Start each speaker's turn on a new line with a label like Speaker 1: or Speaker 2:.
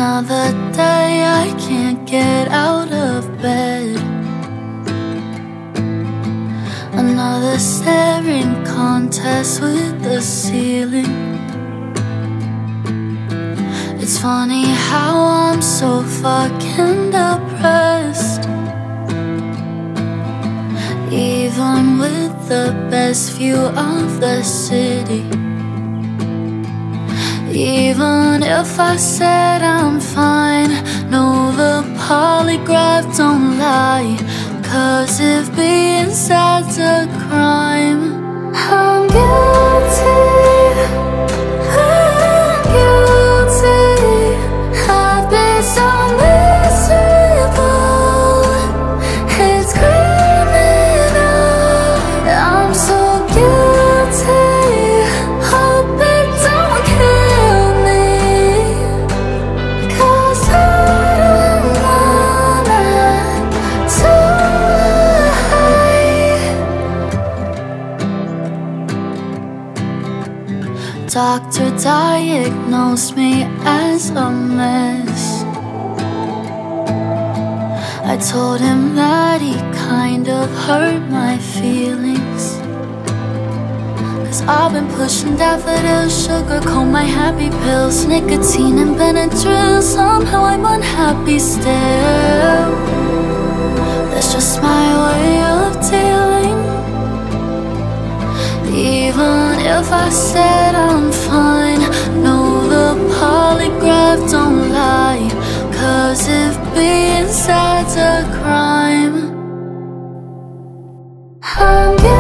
Speaker 1: Another day I can't get out of bed. Another staring contest with the ceiling. It's funny how I'm so fucking depressed, even with the best view of the city. Even if I said I'm fine, no, the polygraph don't lie. 'Cause if being sad's a crime, I'm guilty, I'm guilty. I've been so miserable, it's criminal. I'm so guilty, hope it don't kill me, 'cause I don't wanna die. Doctor diagnosed me as a mess. I told him that he kind of hurt my feelings, 'cause I've been pushing daffodils, sugar, coat my happy pills, nicotine and Benadryl. Somehow I'm unhappy still. That's just my way of dealing. Even if I said I'm fine, no, the polygraph don't lie. 'Cause if being sad's a crime, I'm